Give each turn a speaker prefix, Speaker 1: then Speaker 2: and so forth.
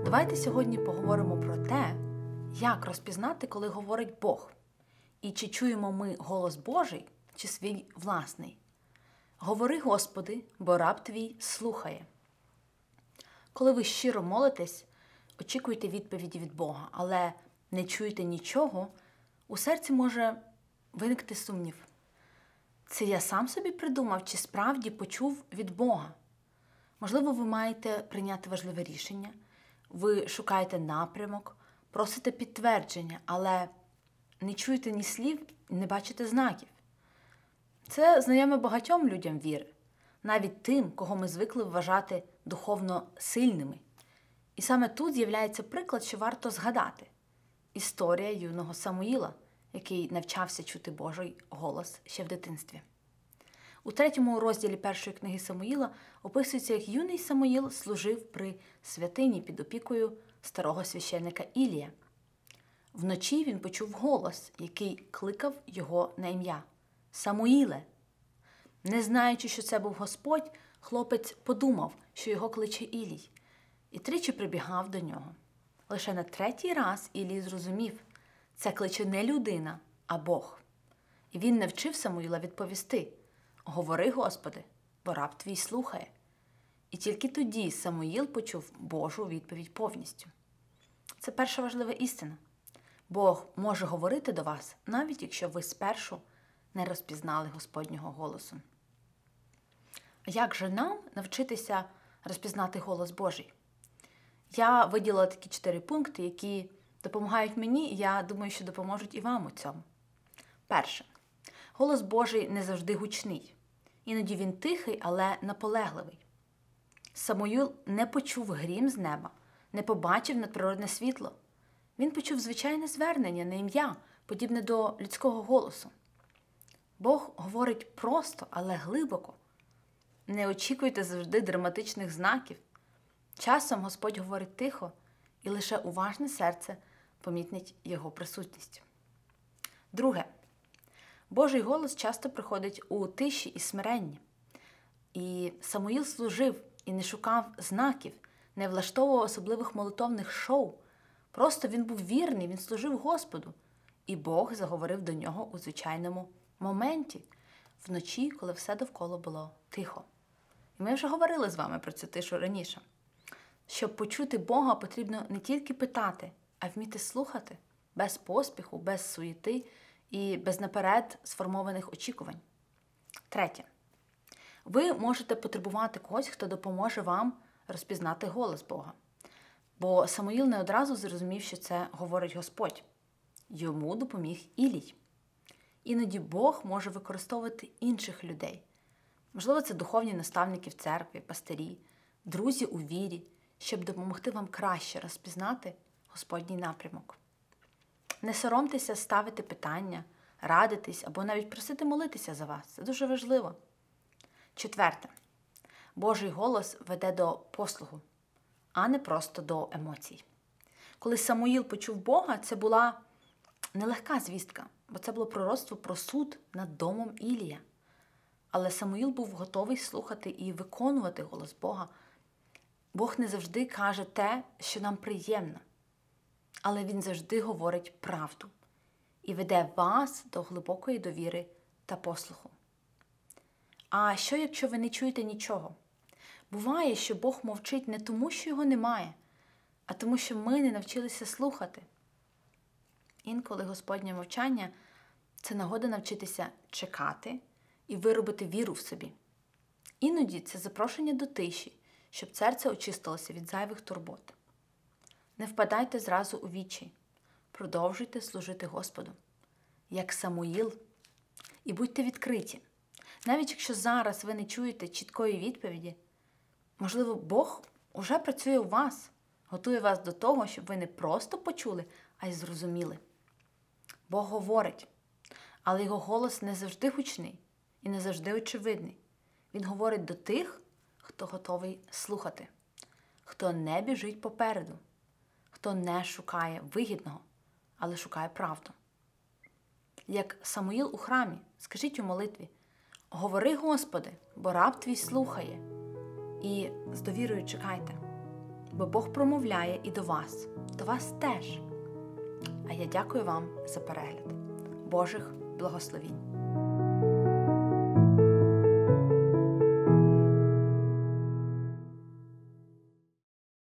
Speaker 1: Давайте сьогодні поговоримо про те, як розпізнати, коли говорить Бог. І чи чуємо ми голос Божий, чи свій власний. Говори, Господи, бо раб твій слухає. Коли ви щиро молитесь, очікуєте відповіді від Бога, але не чуєте нічого, у серці може виникти сумнів. Це я сам собі придумав, чи справді почув від Бога? Можливо, ви маєте прийняти важливе рішення, ви шукаєте напрямок, просите підтвердження, але не чуєте ні слів, не бачите знаків. Це знайоме багатьом людям віри, навіть тим, кого ми звикли вважати духовно сильними. І саме тут з'являється приклад, що варто згадати. Історія юного Самуїла, який навчався чути Божий голос ще в дитинстві. У 3 розділі 1 книги Самуїла описується, як юний Самуїл служив при святині під опікою старого священника Ілія. Вночі він почув голос, який кликав його на ім'я – Самуїле. Не знаючи, що це був Господь, хлопець подумав, що його кличе Ілій, і тричі прибігав до нього. Лише на 3-й раз Ілій зрозумів – це кличе не людина, а Бог. І він навчив Самуїла відповісти – «Говори, Господи, бо раб твій слухає». І тільки тоді Самуїл почув Божу відповідь повністю. Це перша важлива істина. Бог може говорити до вас, навіть якщо ви спершу не розпізнали Господнього голосу. А як же нам навчитися розпізнати голос Божий? Я виділила такі 4 пункти, які допомагають мені, і я думаю, що допоможуть і вам у цьому. Перше. Голос Божий не завжди гучний. Іноді він тихий, але наполегливий. Самуїл не почув грім з неба, не побачив надприродне світло. Він почув звичайне звернення на ім'я, подібне до людського голосу. Бог говорить просто, але глибоко. Не очікуйте завжди драматичних знаків. Часом Господь говорить тихо, і лише уважне серце помітить його присутність. Друге. Божий голос часто приходить у тиші і смиренні. І Самуїл служив і не шукав знаків, не влаштовував особливих молитовних шоу. Просто він був вірний, він служив Господу. І Бог заговорив до нього у звичайному моменті, вночі, коли все довкола було тихо. І ми вже говорили з вами про цю тишу раніше. Щоб почути Бога, потрібно не тільки питати, а вміти слухати, без поспіху, без суєти і без наперед сформованих очікувань. Третє. Ви можете потребувати когось, хто допоможе вам розпізнати голос Бога. Бо Самуїл не одразу зрозумів, що це говорить Господь. Йому допоміг Ілій. Іноді Бог може використовувати інших людей. Можливо, це духовні наставники в церкві, пастирі, друзі у вірі, щоб допомогти вам краще розпізнати Господній напрямок. Не соромтеся ставити питання, радитись або навіть просити молитися за вас. Це дуже важливо. Четверте. Божий голос веде до послуху, а не просто до емоцій. Коли Самуїл почув Бога, це була нелегка звістка, бо це було пророцтво про суд над домом Ілія. Але Самуїл був готовий слухати і виконувати голос Бога. Бог не завжди каже те, що нам приємно, але Він завжди говорить правду і веде вас до глибокої довіри та послуху. А що, якщо ви не чуєте нічого? Буває, що Бог мовчить не тому, що його немає, а тому, що ми не навчилися слухати. Інколи Господнє мовчання – це нагода навчитися чекати і виробити віру в собі. Іноді це запрошення до тиші, щоб серце очистилося від зайвих турбот. Не впадайте зразу у відчай. Продовжуйте служити Господу, як Самуїл, і будьте відкриті. Навіть якщо зараз ви не чуєте чіткої відповіді, можливо, Бог уже працює у вас, готує вас до того, щоб ви не просто почули, а й зрозуміли. Бог говорить, але його голос не завжди гучний і не завжди очевидний. Він говорить до тих, хто готовий слухати, хто не біжить попереду, хто не шукає вигідного, але шукає правду. Як Самуїл у храмі, скажіть у молитві: «Говори, Господи, бо раб твій слухає». І з довірою чекайте. бо Бог промовляє і до вас теж. А я дякую вам за перегляд. Божих благословінь!